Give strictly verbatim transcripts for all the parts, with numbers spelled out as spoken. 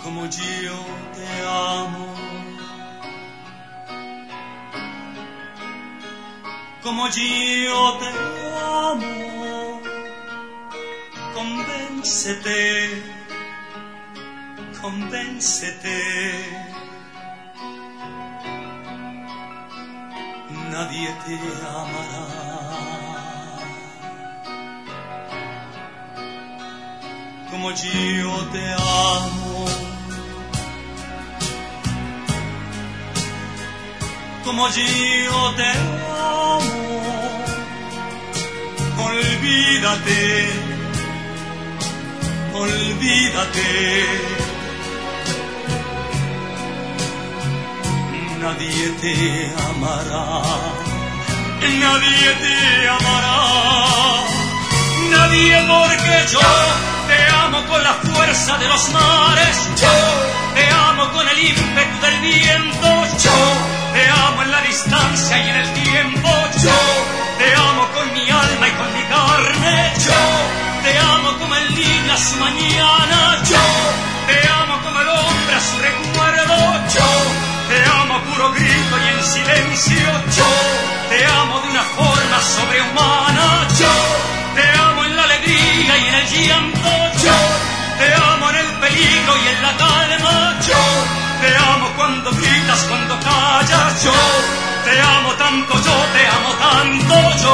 como yo te amo, como yo te amo, convéncete, convéncete, nadie te amará como yo te amo, como yo te amo, olvídate, olvídate, nadie te amará, nadie te amará, nadie porque yo te amo con la fuerza de los mares, yo te amo con el ímpetu del viento, yo te amo en la distancia y en el tiempo, yo te amo con mi alma y con mi carne, yo te amo como el niño a su mañana, yo te amo como el hombre a su recuerdo, yo te amo a puro grito y en silencio, yo te amo de una forma sobrehumana, yo te amo en la alegría y en el llanto, yo te amo en el peligro y en la calma, yo te amo cuando gritas, cuando callas, yo te amo tanto, yo te amo tanto, yo.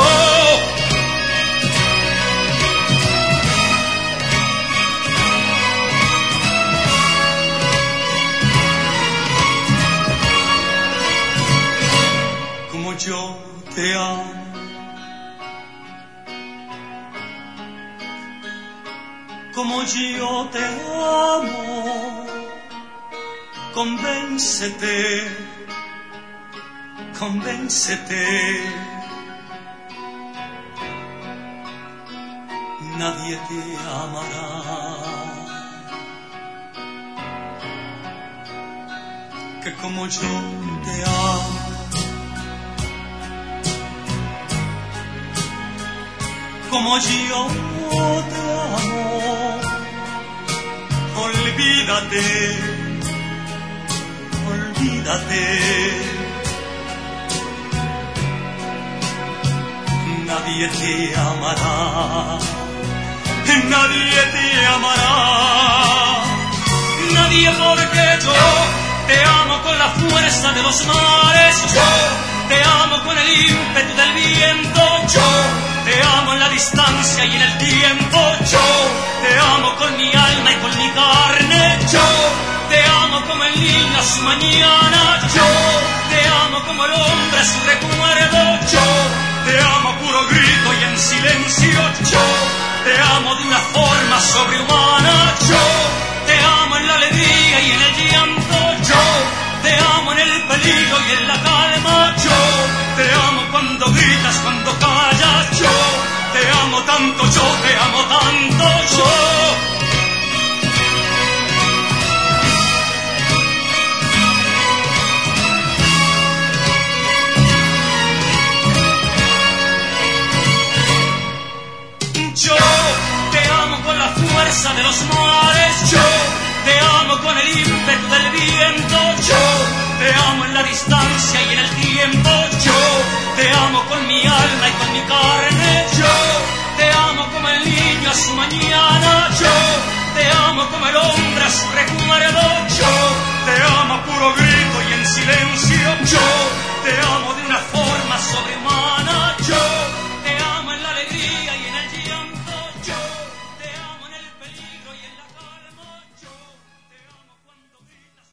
Como yo te amo, como yo te amo, convéncete, convéncete, nadie te amará que como yo te amo, como yo te amo, olvídate, olvídate, nadie te amará, nadie te amará, nadie porque yo te amo con la fuerza de los mares, yo te amo con el ímpetu del viento, yo te amo en la distancia y en el tiempo, yo te amo con mi alma y con mi carne, yo te amo como el niño a su mañana, yo te amo como el hombre a su recuerdo, yo te amo a puro grito y en silencio, yo te amo de una forma sobrehumana, yo te amo en la alegría y en el llanto, yo te amo en el peligro y en la calma, yo te amo cuando gritas, cuando callas, yo te amo tanto, yo te amo tanto, yo. Yo te amo con la fuerza de los mares, yo te amo con el ímpetu del viento, yo te amo en la distancia